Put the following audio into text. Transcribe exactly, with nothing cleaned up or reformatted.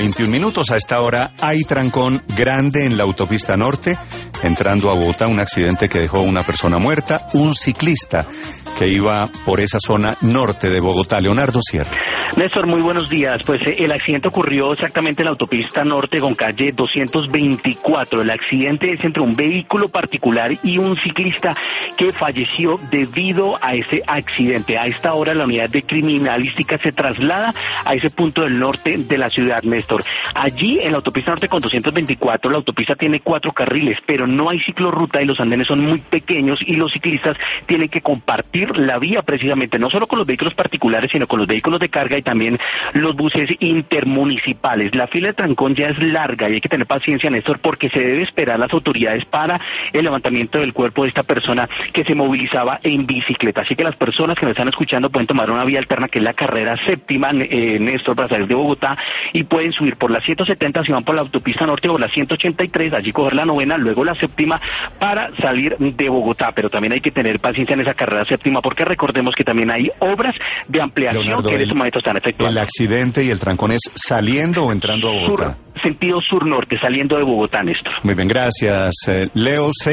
veintiún minutos. A esta hora hay trancón grande en la autopista norte, entrando a Bogotá, un accidente que dejó una persona muerta, un ciclista que iba por esa zona norte de Bogotá. Leonardo Sierra. Néstor, muy buenos días. Pues eh, el accidente ocurrió exactamente en la autopista norte con calle doscientos veinticuatro. El accidente es entre un vehículo particular y un ciclista que falleció debido a ese accidente. A esta hora la unidad de criminalística se traslada a ese punto del norte de la ciudad, Néstor. Allí en la autopista norte con doscientos veinticuatro, la autopista tiene cuatro carriles, pero no hay ciclorruta y los andenes son muy pequeños y los ciclistas tienen que compartir la vía precisamente, no solo con los vehículos particulares, sino con los vehículos de carga y también los buses intermunicipales. La fila de trancón ya es larga y hay que tener paciencia, Néstor, porque se debe esperar las autoridades para el levantamiento del cuerpo de esta persona que se movilizaba en bicicleta. Así que las personas que me están escuchando pueden tomar una vía alterna que es la carrera séptima, eh, Néstor, para salir de Bogotá, y pueden subir por la ciento setenta si van por la autopista norte o la ciento ochenta y tres, allí coger la novena, luego la séptima para salir de Bogotá. Pero también hay que tener paciencia en esa carrera séptima porque recordemos que también hay obras de ampliación, Leonardo, que en estos momentos están efectuando. ¿El accidente y el trancón es saliendo o entrando a Bogotá? Sur, sentido sur-norte, saliendo de Bogotá, Néstor. Muy bien, gracias. Eh, Leo.